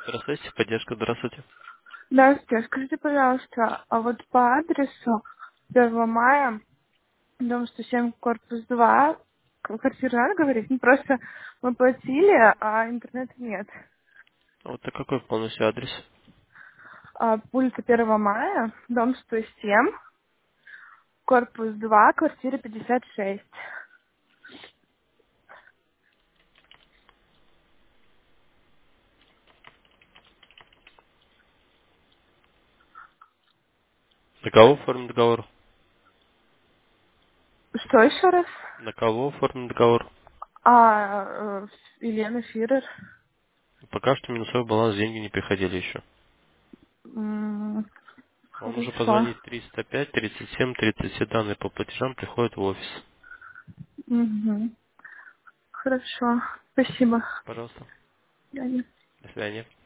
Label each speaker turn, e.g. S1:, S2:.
S1: Здравствуйте, поддержка, здравствуйте.
S2: Здравствуйте, скажите, пожалуйста, а вот по адресу 1 мая, дом 107, корпус 2, квартира надо говорить? Ну, просто мы платили, а интернета нет.
S1: А вот это какой полностью адрес?
S2: Улица 1 мая, дом 107, корпус 2, квартира 56.
S1: На кого оформлен договор?
S2: Что еще раз?
S1: На кого оформлен договор?
S2: Елена Фирер.
S1: Пока что минусовой баланс, деньги не приходили еще. Вам нужно
S2: Хорошо.
S1: позвонить 305 37 30, все данные по платежам приходят в офис.
S2: Мгм. Хорошо. Спасибо.
S1: Пожалуйста.
S2: До свидания.
S1: До свидания.